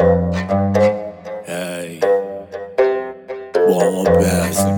ای با ما بزن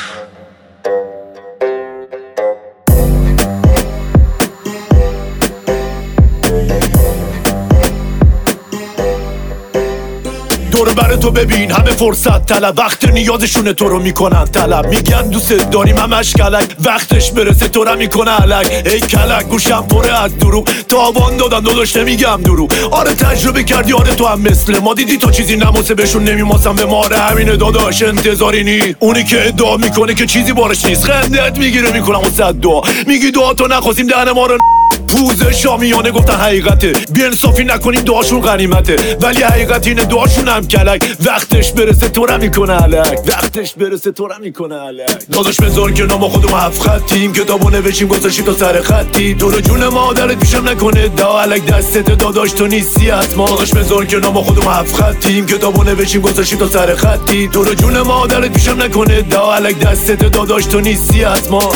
دور بر تو ببین همه فرصت طلب، وقت نیازشونه تو رو میکنن طلب. میگن دوست داریم همش کلک، وقتش برسه تو رو میکنه علک. ای کلک گوشم پره از دروغ، تاوان دادن داداش نمیگم دروغ. آره تجربه کردی، آره تو هم مثل ما دیدی تا چیزی نماسه بهشون نمیماسم به ما. آره همینه داداش انتظاری نیست، اونی که ادعا میکنه که چیزی بارش نیست خندت میگیره میکنم و صد دعا. میگی دعا تو نخواستیم دهن ما رو پوزه شامیانه گفتن حقیقته، بی‌انصافی نکنیم دعاشون غنیمته. ولی حقیقت اینه دعاشون هم کلک، وقتش برسه تو رو میکنه علک. وقتش برسه تو رو میکنه علک. داداش بذار که نام خودمو هفت خطیم، کتابو نوشیم گذاشتیم تا سر خطی. تو رو جون مادرت پیشم نکنه دا علک، دستت داداش تو نیستی حتما. داداش بذار که نام خودمو هفت خطیم، کتابو نوشیم گذاشتیم تا سر خطی. تو رو جون مادرت پیشم نکنه دا علک، دستت داداش تو نیستی حتما.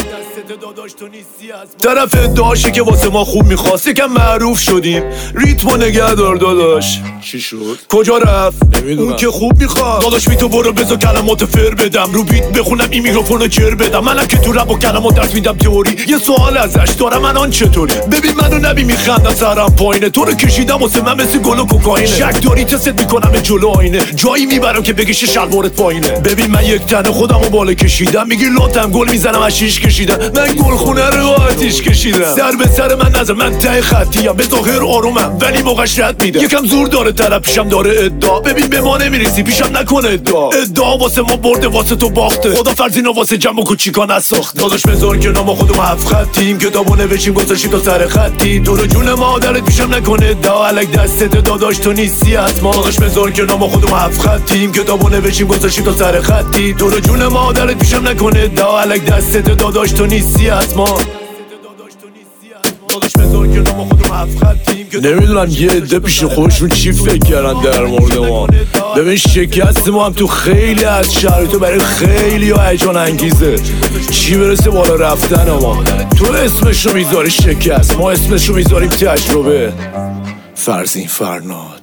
طرف ادعاشه که واسه ما خوب میخواست، یکم معروف شدیم. ریتمو نگه دار داداش. چی شد؟ کجا رفت؟ نمیدونم. اون که خوب میخواد داداش بی تو برو بذار کلمات فر بدم، رو بیت بخونم این میکروفونو جر بدم. منم که تو رپ و کلمات درس میدم تئوری. یه سوال ازش دارم الان چطوری؟ ببین منو نبی میخندم سرم پایینه، تو رو کشیدم واسه من مثل گل و کوکائینه. شک داری تست میکنم جلو آینه، جایی میبرم که بگیش شلوارت پایینه. ببین من یک تنه خودمو بالا کشیدم، میگی لاتم گل میزنم از شیش کشیدم. من گل خونه رو آتیش کشیدم. سر به سر من نزن، من ته خطیم، به ظاهر آرومم ولی موقعش رد میدم. یکم زور داره طرف پیشم داره ادعا، ببین به ما نمیرسی پیشم نکنه ادعا واسه ما برده واسه تو باخته. خدا فرزینا واسه جمع و کوچیکا نساخت. داداش بذار که نام خودمو هفت خطیم، کتابو نوشیم گذاشتیم تا سر خطی. تو رو جون مادرت پیشم نکنه ادعا علک، دستت داداش تو نیستی حتما. داداش بذار که نام خودمو هفت خطیم، کتابو نوشیم گذاشتیم تا سر خطی. تو رو جون مادرت پیشم نکنه ادعا علک، دستت داداش تو نیستی حتما. نمیدونم یه عده پیش خودشون چی فکر کردن در مورد ما. ببین شکست ما هم تو خیلی از شرایطو برای خیلی ها هیجان انگیزه، چی برسه بالا رفتن ما. تو اسمشو میذاری شکست، ما اسمشو میذاریم تجربه. فرزین فرناد.